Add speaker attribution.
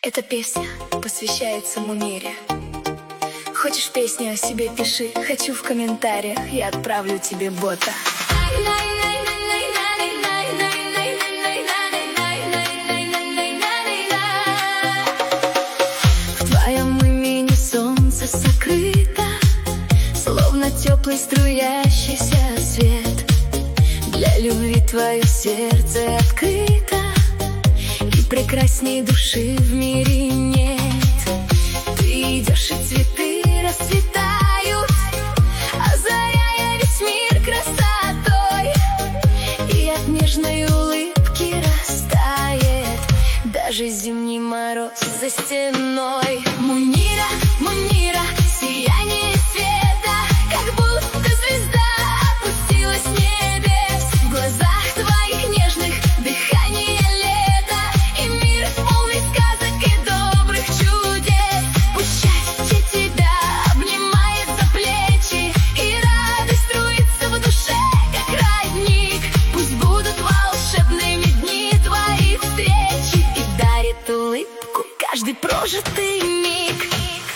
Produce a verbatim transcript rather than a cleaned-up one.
Speaker 1: Эта песня посвящается Мунире. Хочешь песню о себе, пиши. Хочу в комментариях, я отправлю тебе бота. В твоем имени солнце сокрыто, словно теплый струящийся свет. Для любви твое сердце открыто, и прекрасней души в мире нет. Ты идешь, и цветы расцветают, озаряя весь мир красотой, и от нежной улыбки растает даже зимний мороз за стеной. Мунира, Мунира, сияние света, как будто звезда опустилась с небес. В глазах твоих нежных дыхание лета, и мир полный сказок и добрых чудес. Пусть счастье тебя обнимает за плечи, и радость струится в душе, как родник. Пусть будут волшебными дни твои встречи, и дарит улыбку каждый прожитый миг.